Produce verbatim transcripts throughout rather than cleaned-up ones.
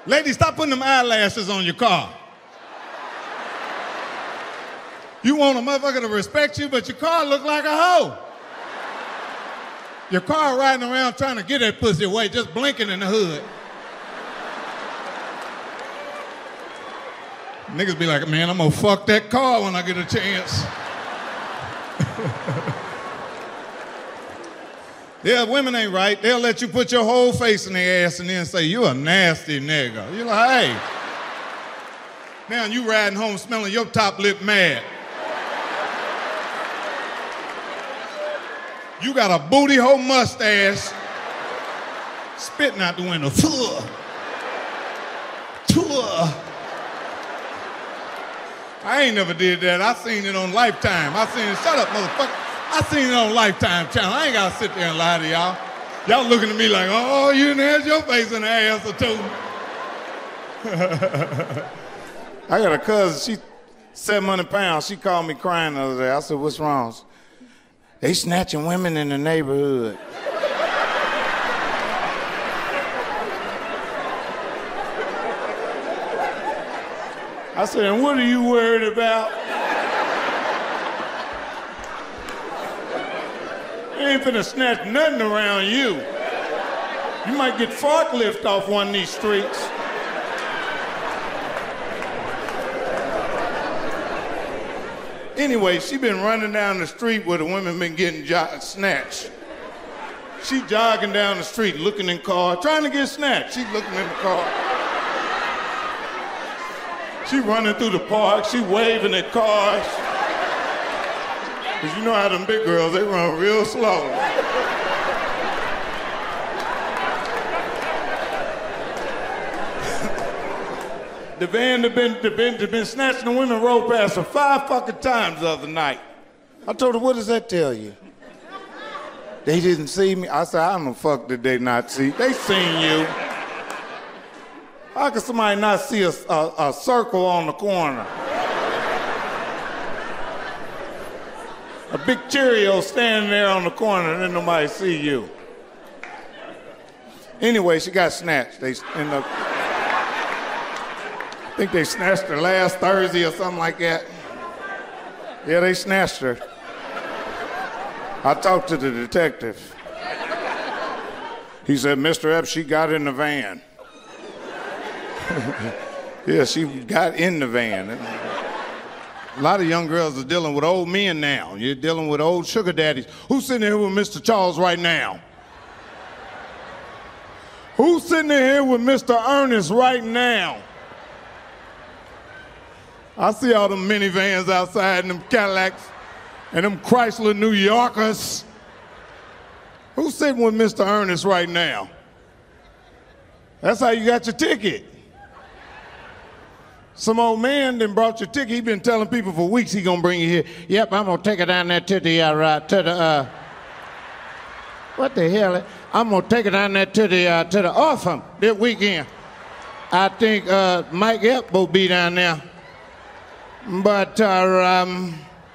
Ladies, stop putting them eyelashes on your car. You want a motherfucker to respect you, but your car look like a hoe. Your car riding around trying to get that pussy away, just blinking in the hood. Niggas be like, man, I'm gonna fuck that car when I get a chance. Yeah, women ain't right. They'll let you put your whole face in their ass and then say, you a nasty nigga. You're like, hey. Now you riding home smelling your top lip mad. You got a booty hole mustache, spitting out the window. Tuh. Tuh. I ain't never did that. I seen it on Lifetime. I seen it, shut up, motherfucker. I seen it on Lifetime channel. I ain't gotta sit there and lie to y'all. Y'all looking at me like, oh, you done had your face in the ass or two. I got a cousin, she seven hundred pounds. She called me crying the other day. I said, what's wrong? They snatching women in the neighborhood. I said, and what are you worried about? They ain't finna snatch nothing around you. You might get forklift off one of these streets. Anyway, she been running down the street where the women been getting jo- snatched. She jogging down the street, looking in car, trying to get snatched. She looking in the car. She running through the park, she waving at cars. Cause you know how them big girls, they run real slow. The van that been, that been, that been snatching the women rolled past her five fucking times the other night. I told her, what does that tell you? They didn't see me. I said, how the fuck did they not see? They seen you. How could somebody not see a, a, a circle on the corner? A big Cheerio standing there on the corner and then nobody see you. Anyway, she got snatched. They end up, I think they snatched her last Thursday or something like that. Yeah, they snatched her. I talked to the detective. He said, Mister Epps, she got in the van. Yeah, she got in the van. A lot of young girls are dealing with old men now. You're dealing with old sugar daddies. Who's sitting here with Mister Charles right now? Who's sitting here with Mister Ernest right now? I see all them minivans outside and them Cadillacs and them Chrysler New Yorkers. Who's sitting with Mister Ernest right now? That's how you got your ticket. Some old man then brought your ticket. He been telling people for weeks he gonna bring you here. Yep, I'm gonna take it down there to the, uh, right, to the, uh, what the hell? I'm gonna take it down there to the, uh, to the Orphan this weekend. I think uh, Mike Epps will be down there. But uh, um,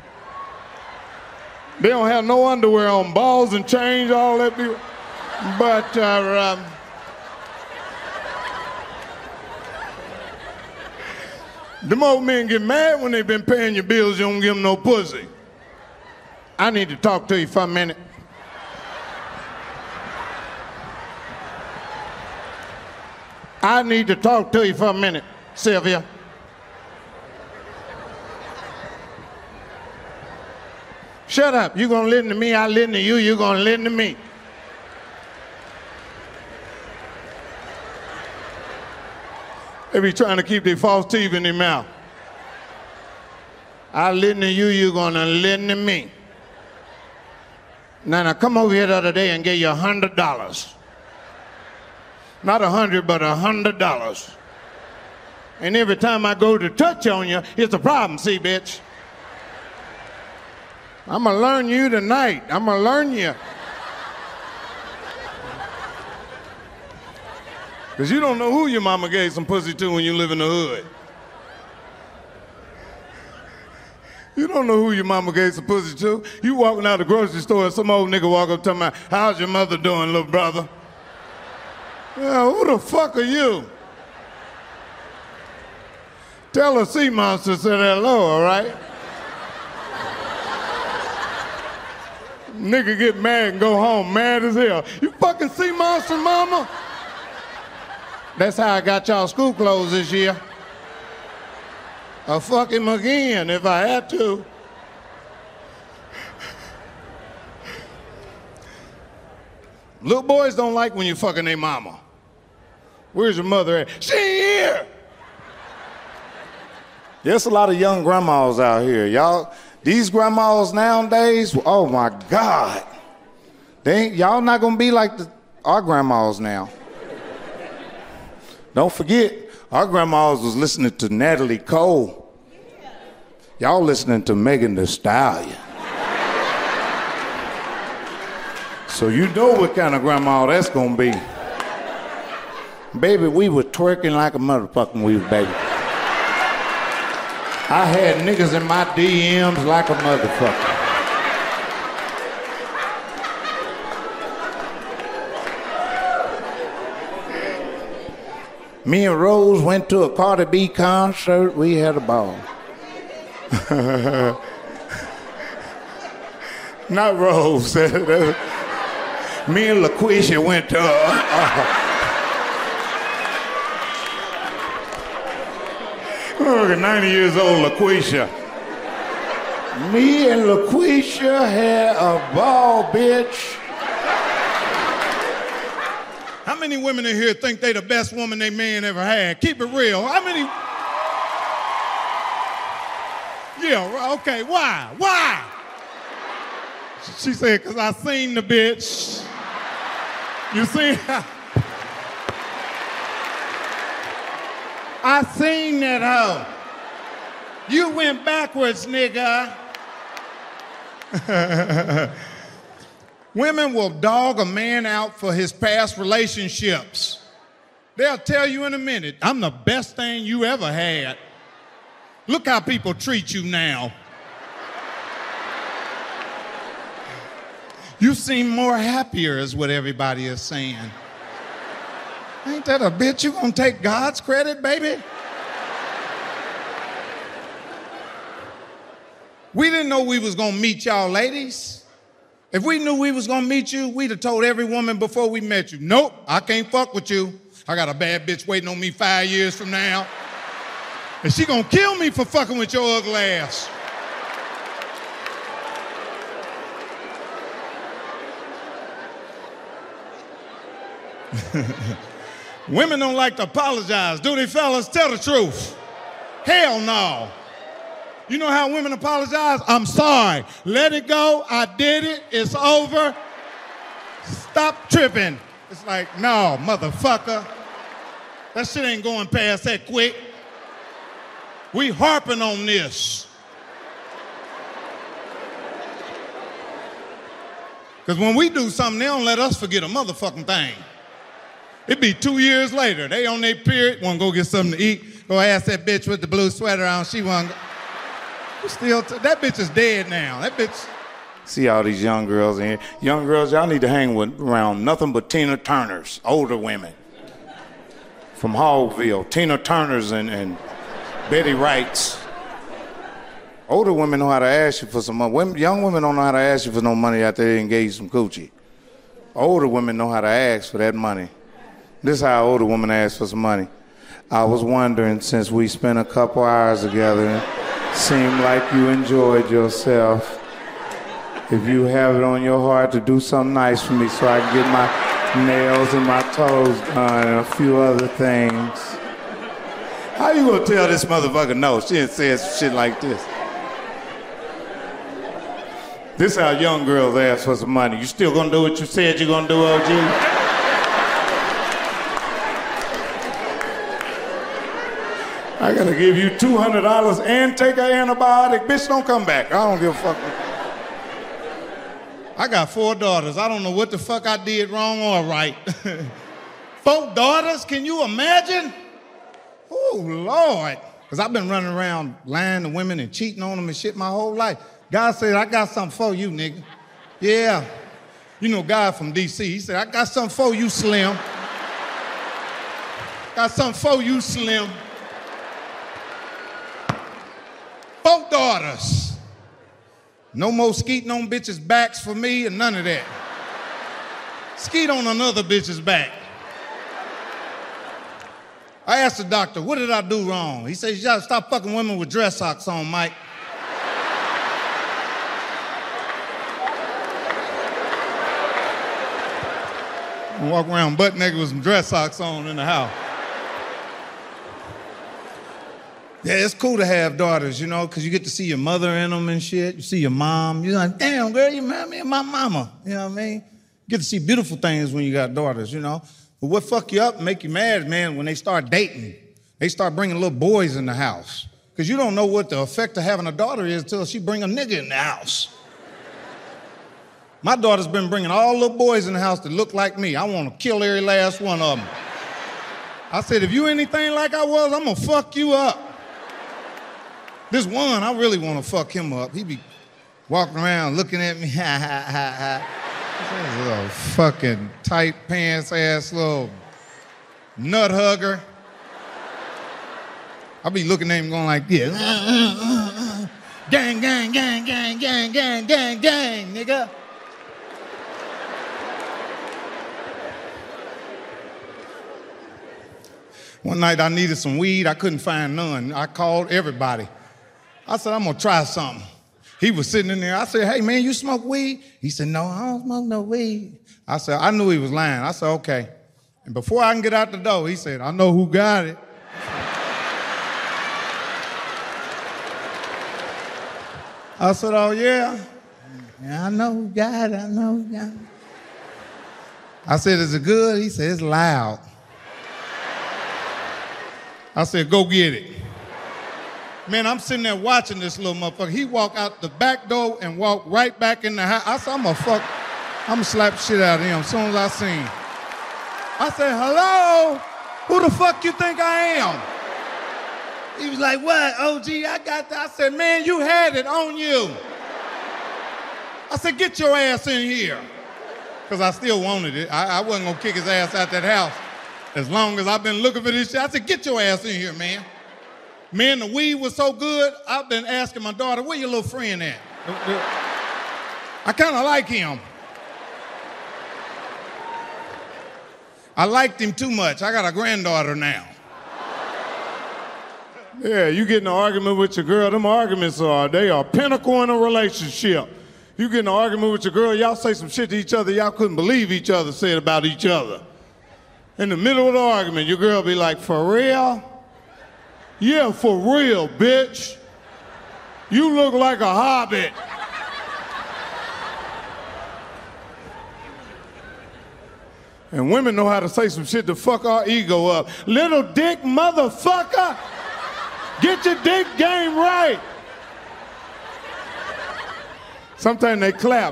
they don't have no underwear on, balls and chains, all that. People. But uh, um, them old men get mad when they've been paying your bills, you don't give them no pussy. I need to talk to you for a minute. I need to talk to you for a minute, Sylvia. Shut up. You gonna listen to me, I listen to you, you gonna listen to me. They be trying to keep their false teeth in their mouth. I listen to you, you gonna listen to me. Now, now come over here the other day and get you a hundred dollars. Not a hundred, but a hundred dollars. And every time I go to touch on you, it's a problem, see, bitch. I'm gonna learn you tonight. I'm gonna learn you. Because you don't know who your mama gave some pussy to when you live in the hood. You don't know who your mama gave some pussy to. You walking out the grocery store and some old nigga walk up talking about, how's your mother doing, little brother? Yeah, who the fuck are you? Tell a sea monster said hello, all right? Nigga get mad and go home mad as hell. You fucking sea monster, mama? That's how I got y'all school clothes this year. I'll fuck him again if I had to. Little boys don't like when you fucking their mama. Where's your mother at? She ain't here. There's a lot of young grandmas out here. Y'all, these grandmas nowadays, oh my God. They ain't, y'all not gonna be like the, our grandmas now. Don't forget, our grandmas was listening to Natalie Cole. Y'all listening to Megan Thee Stallion. So you know what kind of grandma that's gonna be. Baby, we were twerking like a motherfucking we was baby. I had niggas in my D Ms like a motherfucker. Me and Rose went to a Cardi B concert. We had a ball. Not Rose. Me and LaQuisha went to uh, uh, ninety years old LaQuisha. Me and LaQuisha had a ball, bitch. How many women in here think they the best woman they man ever had? Keep it real. How many? Yeah, okay, why? Why? She said, because I seen the bitch. You see? I seen that hoe. You went backwards, nigga. Women will dog a man out for his past relationships. They'll tell you in a minute, I'm the best thing you ever had. Look how people treat you now. You seem more happier is what everybody is saying. Ain't that a bitch? You gonna take God's credit, baby? We didn't know we was gonna meet y'all ladies. If we knew we was gonna meet you, we'd have told every woman before we met you, nope, I can't fuck with you. I got a bad bitch waiting on me five years from now. And she gonna kill me for fucking with your ugly ass. Women don't like to apologize, do they, fellas? Tell the truth. Hell no. You know how women apologize? I'm sorry. Let it go. I did it. It's over. Stop tripping. It's like, no, motherfucker. That shit ain't going past that quick. We harping on this. Because when we do something, they don't let us forget a motherfucking thing. It be two years later. They on their period, want to go get something to eat. Go ask that bitch with the blue sweater on. She want to still, t- that bitch is dead now. That bitch. See all these young girls in here. Young girls, y'all need to hang with around nothing but Tina Turners, older women. From Hogville, Tina Turners and, and Betty Wrights. Older women know how to ask you for some money. Women, young women don't know how to ask you for no money after they engage some coochie. Older women know how to ask for that money. This is how an older woman asks for some money. I was wondering, since we spent a couple hours together, it seemed like you enjoyed yourself. If you have it on your heart to do something nice for me so I can get my nails and my toes done and a few other things. How you gonna tell this motherfucker no? She didn't say shit like this. This is how young girls ask for some money. You still gonna do what you said you're gonna do, O G? I gotta give you two hundred dollars and take an antibiotic. Bitch, don't come back. I don't give a fuck. I got four daughters. I don't know what the fuck I did wrong or right. Four daughters? Can you imagine? Oh, Lord. Because I've been running around lying to women and cheating on them and shit my whole life. God said, I got something for you, nigga. Yeah. You know God from D C. He said, I got something for you, Slim. Got something for you, Slim. daughters. No more skeeting on bitches' backs for me and none of that. Skeet on another bitch's back. I asked the doctor, what did I do wrong? He said, you gotta stop fucking women with dress socks on, Mike. Walk around butt naked with some dress socks on in the house. Yeah, it's cool to have daughters, you know, because you get to see your mother in them and shit. You see your mom. You're like, damn, girl, you remind me of my mama. You know what I mean? You get to see beautiful things when you got daughters, you know. But what fuck you up and make you mad, man, when they start dating. They start bringing little boys in the house. Because you don't know what the effect of having a daughter is until she bring a nigga in the house. My daughter's been bringing all little boys in the house that look like me. I want to kill every last one of them. I said, if you anything like I was, I'm going to fuck you up. This one, I really want to fuck him up. He be walking around looking at me, ha, ha, ha, ha. This little fucking tight pants ass little nut hugger. I be looking at him going like this. Gang, gang, gang, gang, gang, gang, gang, gang, nigga. One night I needed some weed. I couldn't find none. I called everybody. I said, I'm gonna try something. He was sitting in there. I said, hey, man, you smoke weed? He said, no, I don't smoke no weed. I said, I knew he was lying. I said, okay. And before I can get out the door, he said, I know who got it. I said, oh, yeah? Yeah, I know who got it. I know who got it. I said, is it good? He said, it's loud. I said, go get it. Man, I'm sitting there watching this little motherfucker. He walked out the back door and walked right back in the house. I said, I'm gonna fuck, I'm gonna slap the shit out of him as soon as I see him. I said, hello? Who the fuck you think I am? He was like, what, O G, I got that. I said, man, you had it on you. I said, get your ass in here. Because I still wanted it. I, I wasn't gonna kick his ass out that house as long as I've been looking for this shit. I said, get your ass in here, man. Man, the weed was so good, I've been asking my daughter, where your little friend at? I kind of like him. I liked him too much. I got a granddaughter now. Yeah, you get in an argument with your girl, them arguments are, they are pinnacle in a relationship. You get in an argument with your girl, y'all say some shit to each other y'all couldn't believe each other said about each other. In the middle of the argument, your girl be like, for real? Yeah, for real, bitch. You look like a hobbit. And women know how to say some shit to fuck our ego up. Little dick motherfucker, get your dick game right. Sometimes they clap.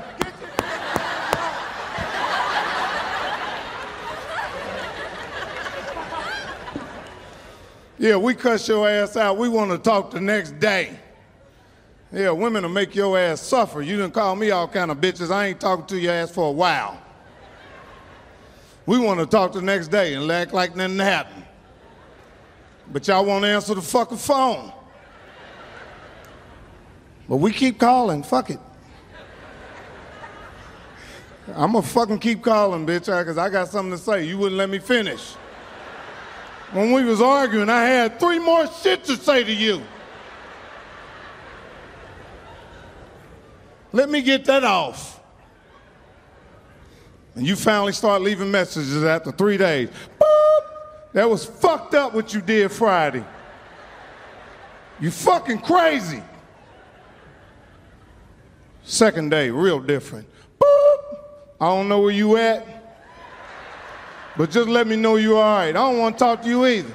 Yeah, we cuss your ass out. We want to talk the next day. Yeah, women will make your ass suffer. You done call me all kind of bitches. I ain't talking to your ass for a while. We want to talk the next day and act like nothing happened. But y'all won't answer the fucking phone. But we keep calling. Fuck it. I'm gonna fucking keep calling, bitch, because I got something to say. You wouldn't let me finish. When we was arguing, I had three more shit to say to you. Let me get that off. And you finally start leaving messages after three days. Boop! That was fucked up what you did Friday. You fucking crazy. Second day, real different. Boop! I don't know where you at. But just let me know you're all right. I don't want to talk to you either.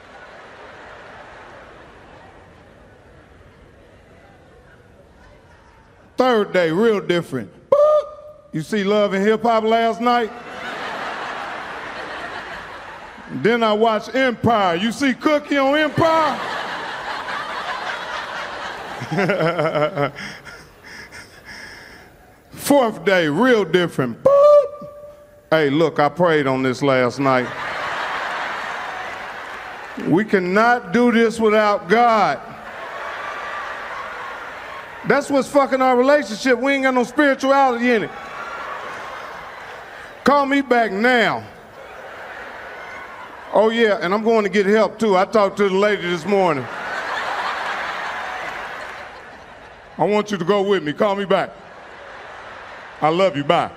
Third day, real different. Boop. You see Love and Hip Hop last night? Then I watched Empire. You see Cookie on Empire? Fourth day, real different. Boop. Hey, look, I prayed on this last night. We cannot do this without God. That's what's fucking our relationship. We ain't got no spirituality in it. Call me back now. Oh yeah, and I'm going to get help too. I talked to the lady this morning. I want you to go with me. Call me back. I love you. Bye.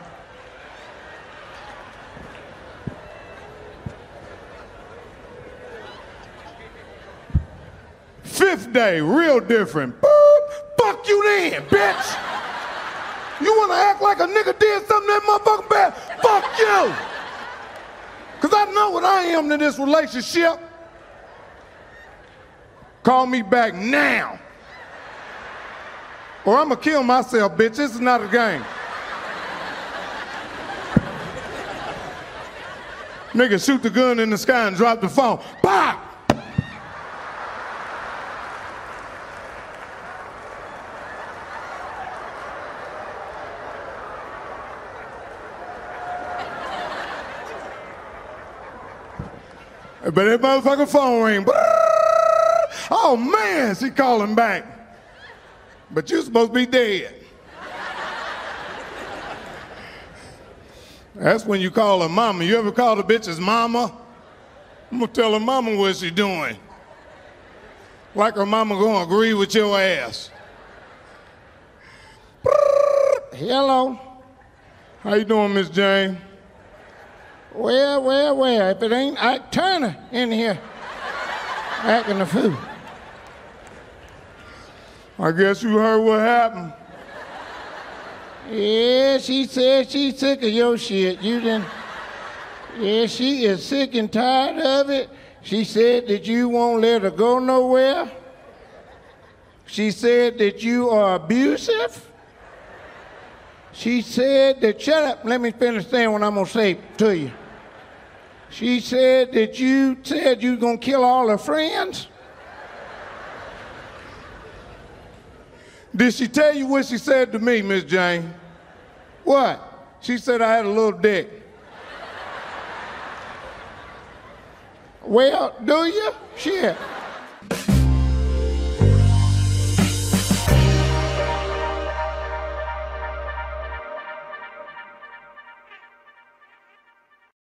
Fifth day, real different. Boop, fuck you then, bitch. You wanna act like a nigga did something that motherfucking bad? Fuck you. Cause I know what I am in this relationship. Call me back now. Or I'ma kill myself, bitch. This is not a game. Nigga shoot the gun in the sky and drop the phone. Pop! But that motherfucking phone ring. Oh man, she calling back. But you supposed to be dead. That's when you call her mama. You ever call the bitch's mama? I'm gonna tell her mama what she doing. Like her mama gonna agree with your ass. Hello. How you doing, Miss Jane? Well, well, well, if it ain't Ike Turner in here acting a fool. I guess you heard what happened. Yeah, she said she's sick of your shit. You didn't. Yeah, she is sick and tired of it. She said that you won't let her go nowhere. She said that you are abusive. She said that, shut up, let me finish saying what I'm gonna say to you. She said that you said you was gonna kill all her friends. Did she tell you what she said to me, Miss Jane? What? She said I had a little dick. Well, do you? Shit.